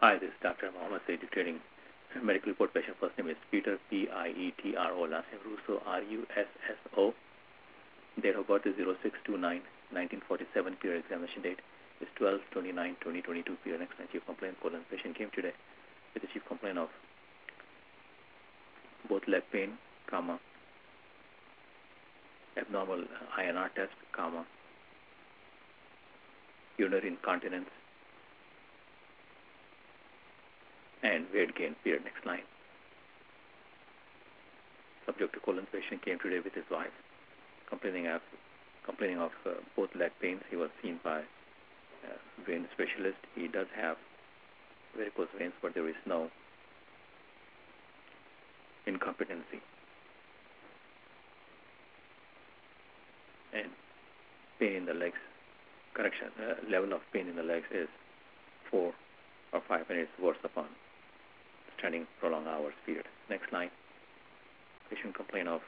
Hi, this is Dr. Mohammed Said, dictating medical report. Patient first name is Peter, Pietro, last name Russo, Russo. Date of birth is 06/29/1947. Period examination date is 12/29/2022. Period next line chief complaint colon. Patient came today with the chief complaint of both leg pain, abnormal INR test, urinary incontinence, and weight gain. Period next line. Subject to colon. Patient came today with his wife, complaining of both leg pains. He was seen by vein specialist. He does have varicose veins, but there is no incompetency. And pain in the legs, level of pain in the legs is 4 or 5, and it's worse upon standing prolonged hours. Period. Next line. Patient complained of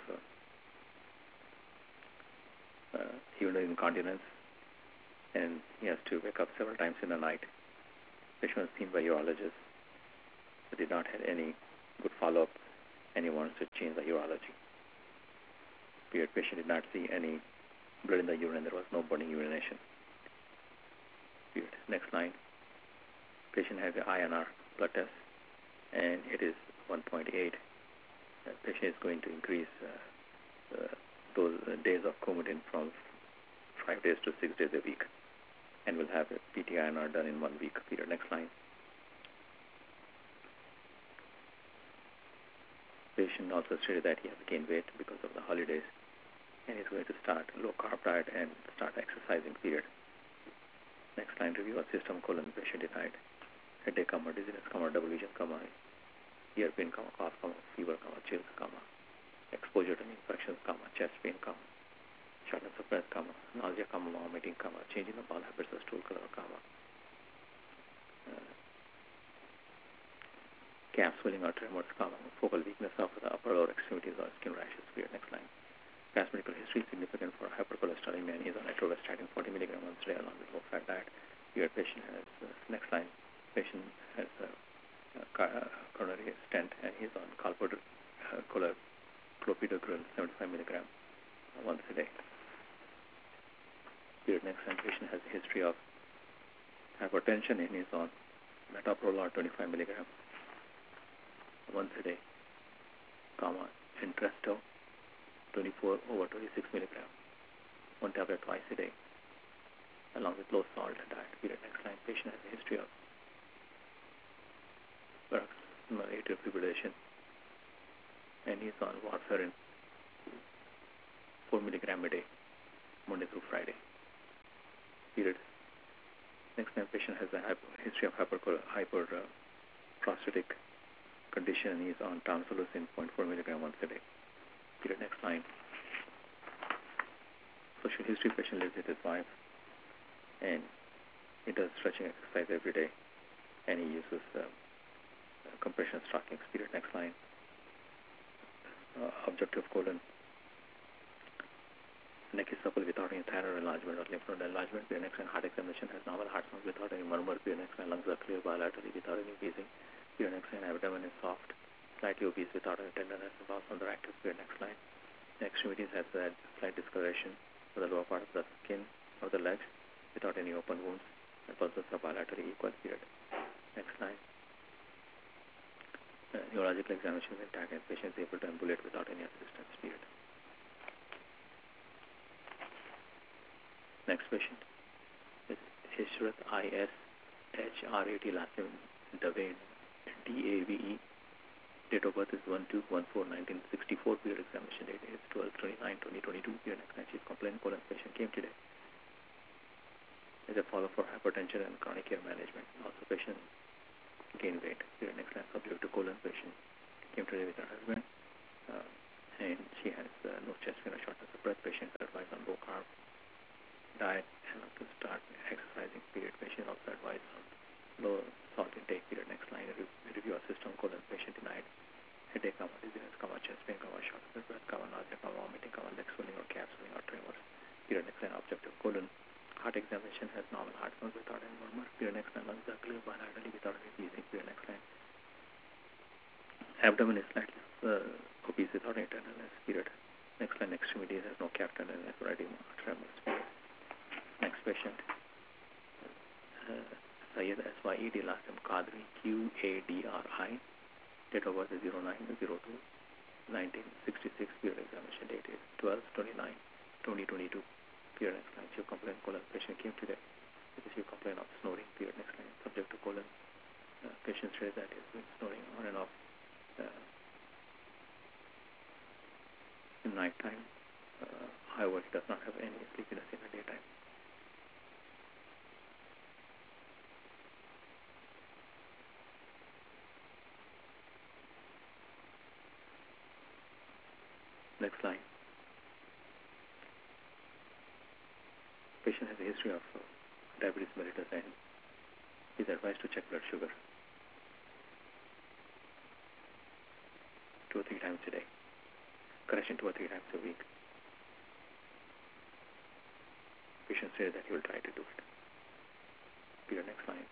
urinary incontinence, and he has to wake up several times in the night. Patient was seen by urologist, but did not have any good follow-up, and he wants to change the urology. Period. Patient did not see any blood in the urine. There was no burning urination. Period. Next line. Patient has an INR blood test, and it is 1.8. Patient is going to increase those days of Coumadin from 5 days to 6 days a week, and will have a PT-INR done in 1 week. Period. Next line. Patient also stated that he has gained weight because of the holidays, and is going to start low-carb diet and start exercising. Period. Next line. Review of system colon. Patient denied headache, dizziness, double vision, ear pain, cough, fever, chills, exposure to infections, chest pain, shortness of breath, nausea, vomiting, change in the bowel habits or stool color, calf swelling or tremors, focal weakness of the upper lower extremities or skin rashes. Period. Next line. Past medical history significant for hypercholesterolemia, and is on atorvastatin 40 mg once a day along with low-fat diet. Period. Patient has next line. Patient has coronary stent, and he's on clopidogrel 75 mg once a day. Period. Next line. Patient has a history of hypertension, and he's on metoprolol 25 mg once a day, Entresto 24/26 mg, 1 tablet twice a day, along with low salt diet. Period. Next line. Patient has a history of atrial fibrillation, and he's on warfarin 4 mg a day, Monday through Friday. Period. Next line. Patient has a history of hyperprostatic condition, and he's on tamsulosin 0.4 mg once a day. Period. Next line. Social history. Patient lives with his wife, and he does stretching exercise every day, and he uses compression stockings. Period. Next line. Objective colon. Neck is supple without any thyroid enlargement or lymph node enlargement. Period. Next line. Heart examination has normal heart sounds without any murmur. Period. Next line. Lungs are clear bilaterally without any wheezing. Period. Next line. Abdomen is soft, slightly obese without any tenderness. Bowels underactive. Period. Next line. The extremities has a slight discoloration for the lower part of the skin of the legs without any open wounds, and pulses are bilaterally equal. Period. Next line. Neurological examination is intact, and patient is able to ambulate without any assistance. Period. Next patient is Ishrat, ISHRAT, last name Dave, DAVE. Date of birth is 1/2/14/1964. Period. Examination date is 12/29/2022. Period. Next line. Chief complaint colon. Patient came today as a follow for hypertension and chronic care management. Also patient gain weight. Period. Next line. Subject to colon. Patient came today with her husband, and she has no chest pain or shortness of breath. Patient is advised on low carb diet and to start exercising. Period. Patient also advised on low salt intake. Period. Next line. Review of system colon. Patient denied headache, dizziness, chest pain, shortness of breath, nausea, vomiting, leg swelling or calf swelling or tremors. Period. Next line. Objective colon. Heart examination has normal heart sounds without any murmur. Period. Next line. Lungs are clear bilaterally without any wheezing. Abdomen is slightly obese without any tenderness, period. Next line, extremity has no calf tenderness or edema, tremors, period. Next patient, Syed S-Y-E-D, last name Qadri, Q-A-D-R-I, date of birth is 09/02/1966, period examination date is 12/29/2022, period. Next line, chief complaint colon, patient came today with a chief complaint of snoring, period. Next line, subject to colon, patient says that he's been snoring on and off in night time. However, he does not have any sleepiness in the daytime. Next line. Patient has a history of diabetes mellitus and is advised to check blood sugar 2 or 3 times a day. Correction, 2 or 3 times a week. Patient says that he will try to do it. Period. Next line.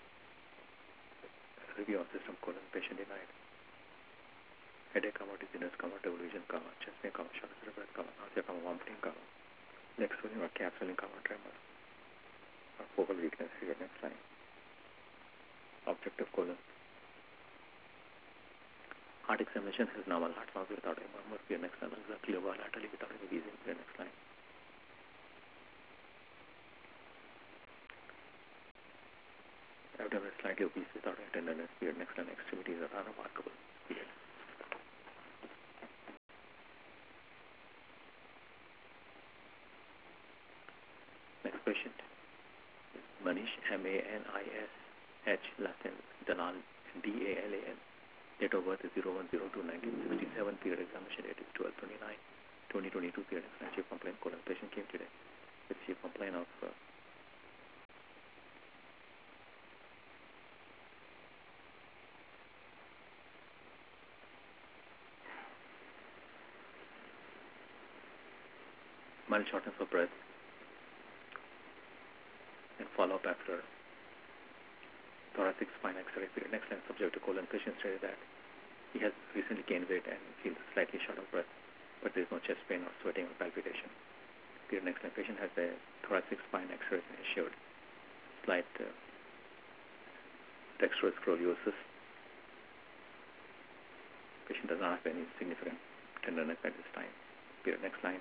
Review of system colon, patient denied. Headache, dizziness, double vision, chest pain, shortness of breath, nausea, vomiting, leg swelling or calf swelling, tremor, or focal weakness. Period. Next line. Objective colon. Heart examination has normal heart sounds without any murmur. Period. Next line. Lungs are clear bilaterally without any wheezing. Period. Next line. Abdomen is slightly obese without any tenderness. Period. Next line. Extremities are unremarkable. Period. Next patient is Manish, M-A-N-I-S-H, last name Dalal, D-A-L-A-N. Date of birth is 01/02/1967. Period. Examination date is 12/29/2022. Period. Next line. Chief complaint colon. Patient came today with chief complaint of mild shortness of breath and follow-up after thoracic spine X-ray. Period. Next line. Subject to colon. Patient stated that he has recently gained weight and feels slightly short of breath, but there is no chest pain or sweating or palpitation. Period. Next line. Patient has a thoracic spine X-ray and showed slight dextroscoliosis. Patient does not have any significant tenderness at this time. Period. Next line.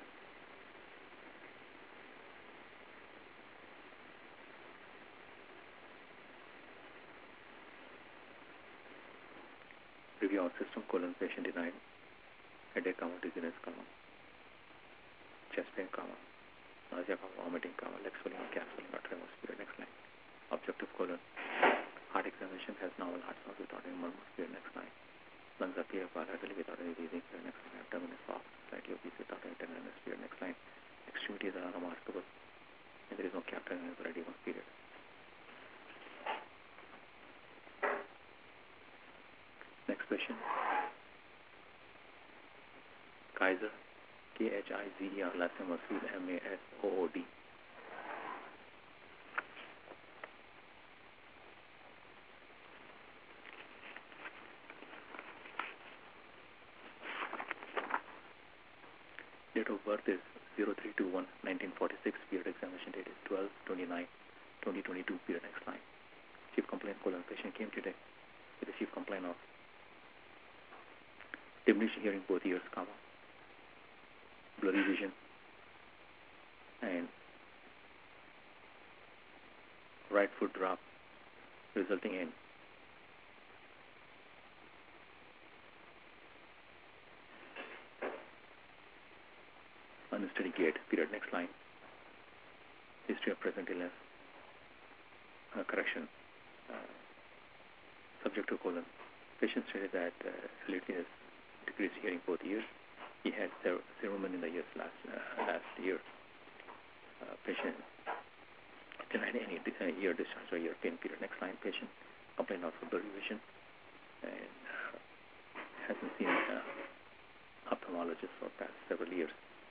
Review on system colon. Patient denied. Headache, dizziness, chest pain, nausea, vomiting, leg swelling or calf swelling or tremors. Period. Next line. Objective colon. Heart examination has normal heart sounds without any murmur. Period. Next line. Lungs are clear bilaterally without any wheezing. Period. Next line. Abdomen is soft, slightly obese without any tenderness. Period. Next line. Extremities are unremarkable and there is no calf tenderness or edema. Period. Next patient. Kaiser, K-H-I-Z-E-R, last name Masood, M-A-S-O-O-D. Date of birth is 03/21/1946. Period. Examination date is 12/29/2022. Period. Next line. Chief complaint colon. Patient came today with the chief complaint of diminished hearing both ears, blurry vision, and right foot drop, resulting in unsteady gait. Period. Next line. History of present illness. Correction. Subject to colon. Patient stated that lately has decreased hearing both ears. He had cerumen in the ears last year. Patient denied any ear discharge or ear pain. Period. Next line. Patient complained of blurry vision and hasn't seen ophthalmologist for past several years.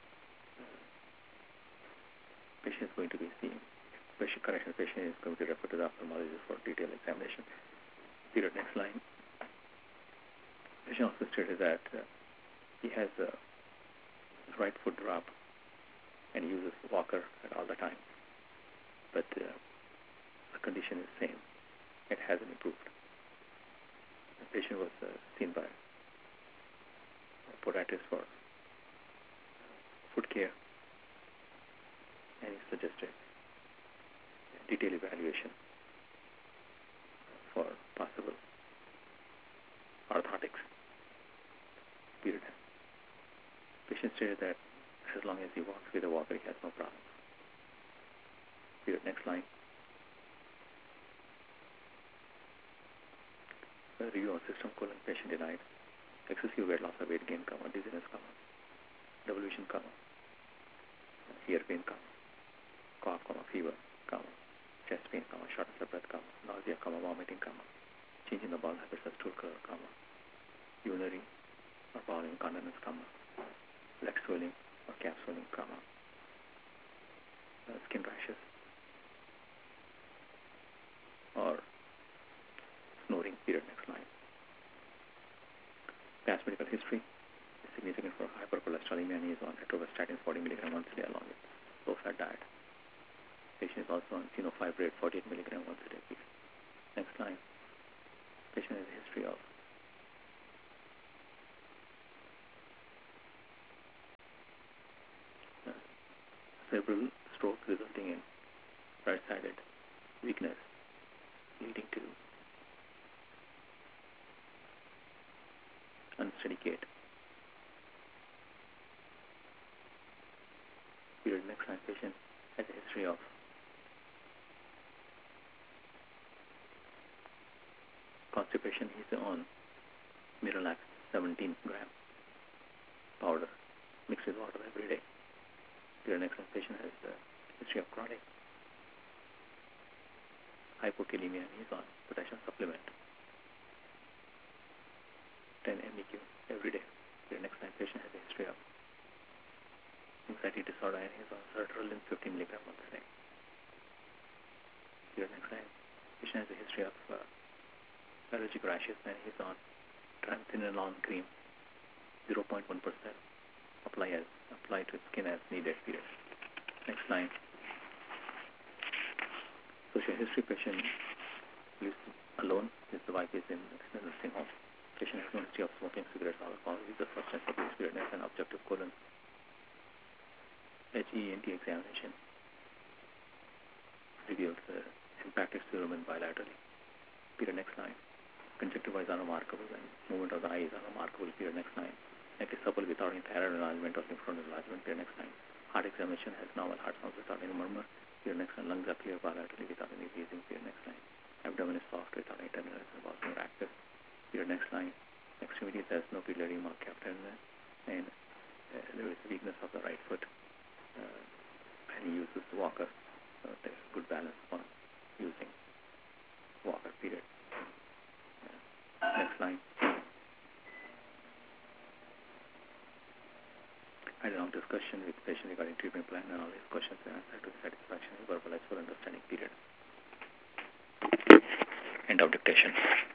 Patient is going to be seen. Patient is going to refer to the ophthalmologist for detailed examination. Period. Next line. patient also stated that he has a right foot drop and uses walker at all the time, but the condition is same. It hasn't improved. The patient was seen by a podiatrist for foot care, and he suggested a detailed evaluation for possible orthotics. Period. Patient stated that as long as he walks with a walker, he has no problem. Period. Next line. The review of system colon patient denied. Excessive weight loss or weight gain, dizziness, devolution, ear pain, cough, fever, chest pain, shortness of breath, nausea, vomiting, change in the bowel habits or stool color, urinary or bowel incontinence, leg swelling or calf swelling, skin rashes, or snoring. Period. Next line. Past medical history is significant for hypercholesterolemia and he is on atorvastatin 40 mg once a day along with low-fat diet. Patient is also on fenofibrate 48 mg once a day. Next line. Patient has a history of cerebral stroke resulting in right-sided weakness leading to unsteady gait. Period. Next line. Patient has a history of constipation. He's on Miralax 17 gram powder mixed with water every day. Period. Next line. Patient has a history of chronic hypokalemia and he's on potassium supplement 10 MEQ every day. Period. Next line. Patient has a history of anxiety disorder and he's on sertraline 15 mg once a day. Period. Next line. Patient has a history of allergic rashes and he's on triamcinolone cream 0.1% apply to skin as needed. Period. Next line. Social history. Patient lives alone. His wife is in a nursing home. Patient has no history of smoking cigarettes, alcohol, use of substance abuse. Period. Next line. Objective colon HENT examination reveals impacted cerumen bilaterally. Period. Next line. Conjunctiva is unremarkable and movement of the eye is unremarkable. Period. Next line. Neck is supple without any thyroid enlargement or lymph node enlargement. Period. Next line. Heart examination has normal heart sounds without any murmur. Period. Next line. Lungs are clear bilaterally without any wheezing. Period. Next line. Abdomen is soft without any tenderness and was more active. Period. Next line. Extremities has no pili edema or calf tenderness and there is weakness of the right foot and he uses the walker. There's good balance on using walker. Period. Next line. I had a long discussion with the patient regarding treatment plan and all his questions were answered to his satisfaction. He verbalized for understanding. Period. End of dictation.